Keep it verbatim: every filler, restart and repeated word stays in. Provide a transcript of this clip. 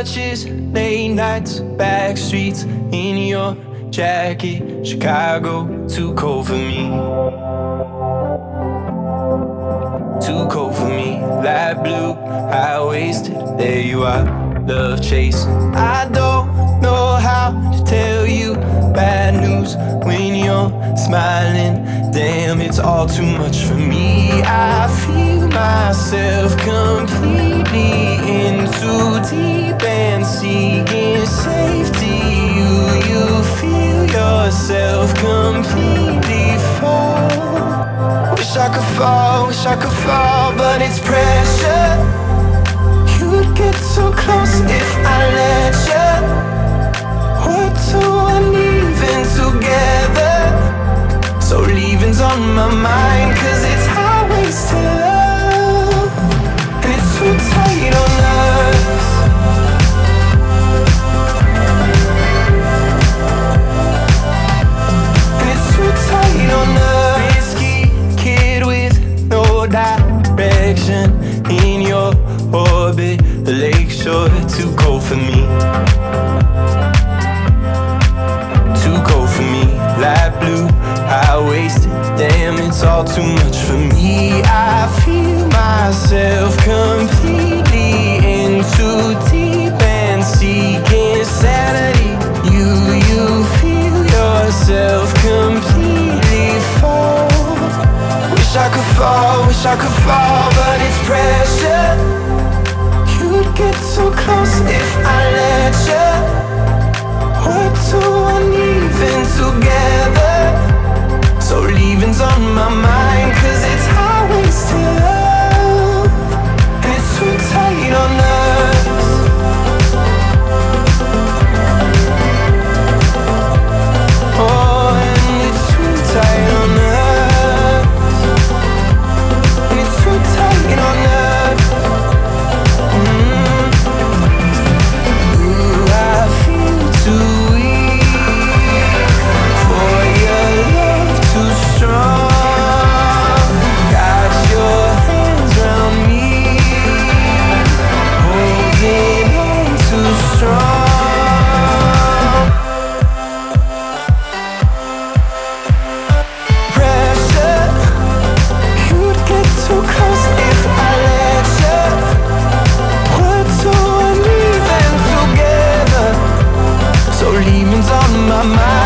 touches, late nights, back streets in your jacket. Chicago, too cold for me. Too cold for me. Light blue, high-waisted, there you are. Love chasing. I don't know how to tell you bad news when you're smiling. Damn, it's all too much for me. I feel myself completely in too deep and seeking safety. You, you feel yourself completely fall. Wish I could fall, wish I could fall, but it's pressure. You'd get so close if I let you. We're too uneven together, so leaving's on my mind. Cause it's highways to love, and it's too tight on us. And it's too tight on us. Risky kid with no direction in your orbit. The lakeshore, too cold for me. Too cold for me. Light blue, high-waisted. Damn, it's all too much for me. I feel myself completely in too deep and seeking sanity. You, you feel yourself completely fall. Wish I could fall, wish I could fall, but it's pressure. You'd get so close if I let you. We're too uneven together, so leaving's on my mind. Cause it's highways to love, and it's too tight on us. Oh, and it's too tight on us. And it's too tight on us. Mm. Ooh, I feel too weak for your love too strong. Got your hands round me, holding on too strong. Pressure, you'd get too close if I let you. We're too uneven together, so leaving's on my mind.